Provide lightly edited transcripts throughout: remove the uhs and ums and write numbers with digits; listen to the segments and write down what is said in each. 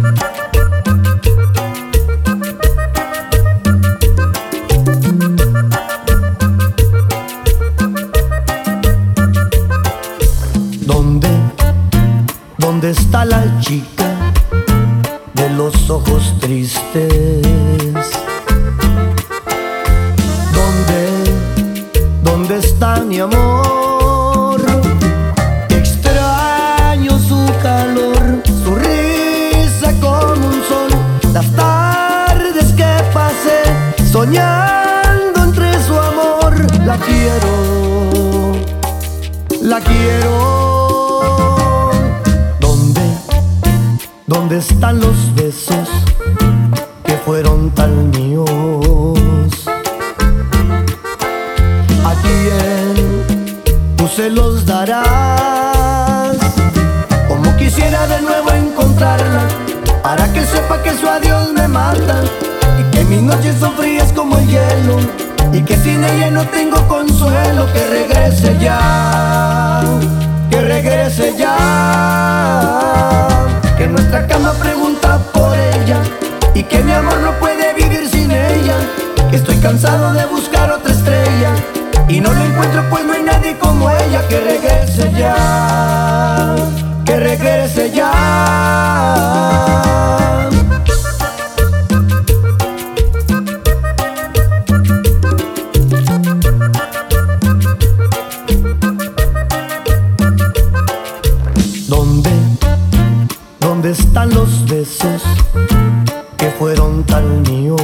¿Dónde está la chica de los ojos tristes? ¿Dónde está mi amor? Extraño su calor, su risa como un sol. Las tardes que pasé soñando entre su amor. La quiero. ¿Dónde están los besos que fueron tan míos? ¿A quién tú se los darás? Como quisiera de nuevo encontrarla, para que sepa que su adiós me mata, y que mis noches son frías como el hielo, y que sin ella no tengo consuelo. Que regrese ya, que regrese ya. Que nuestra cama pregunta por ella, y que mi amor no puede vivir sin ella. Que estoy cansado de buscar otra estrella, y no la encuentro pues no hay nadie como ella. Que regrese ya, que regrese ya. ¿Dónde están los besos que fueron tan míos?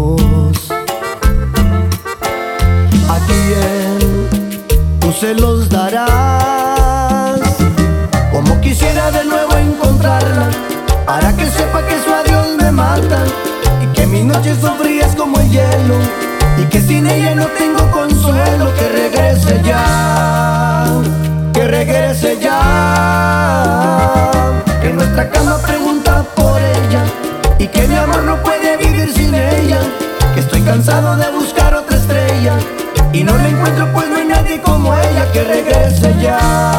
¿A quién tú se los darás? Como quisiera de nuevo encontrarla, para que sepa que su adiós me mata, y que mis noches son frías como el hielo, y que sin ella no tengo consuelo. Que regrese ya, que regrese ya. Que nuestra cama pregunta por ella, y que mi amor no puede vivir sin ella. Que estoy cansado de buscar otra estrella, y no la encuentro pues no hay nadie como ella. Que regrese ya.